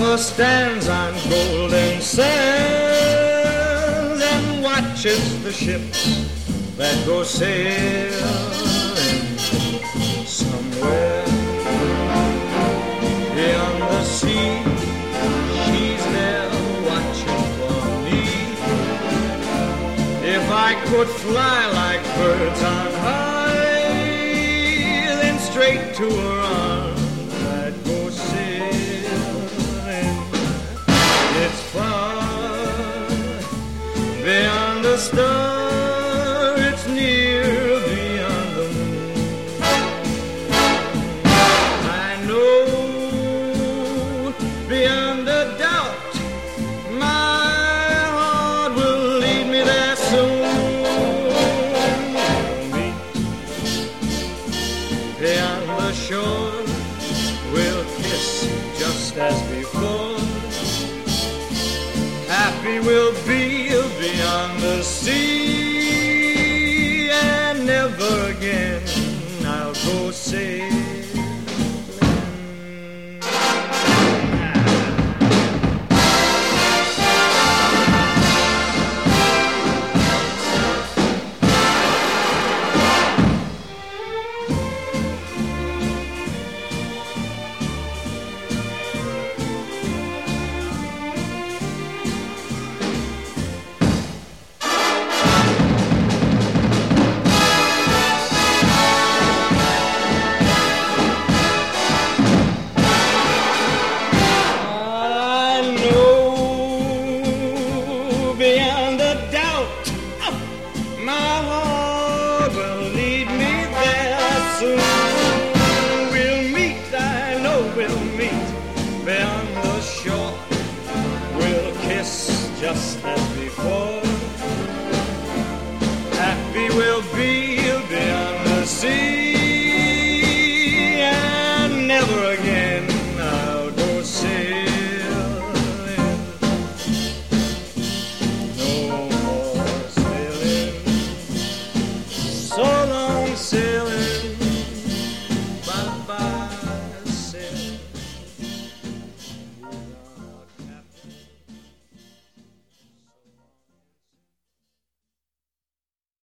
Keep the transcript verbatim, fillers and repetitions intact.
farmer stands on golden sands and watches the ships that go sailing somewhere beyond the sea. She's there watching for me. If I could fly like birds on high, then straight to her arms I'd go sailing. It's far beyond the star, it's near beyond the moon. I know beyond a doubt my heart will lead me there soon. Meet beyond the shore, we'll kiss just as before. Happy we'll be beyond the sea.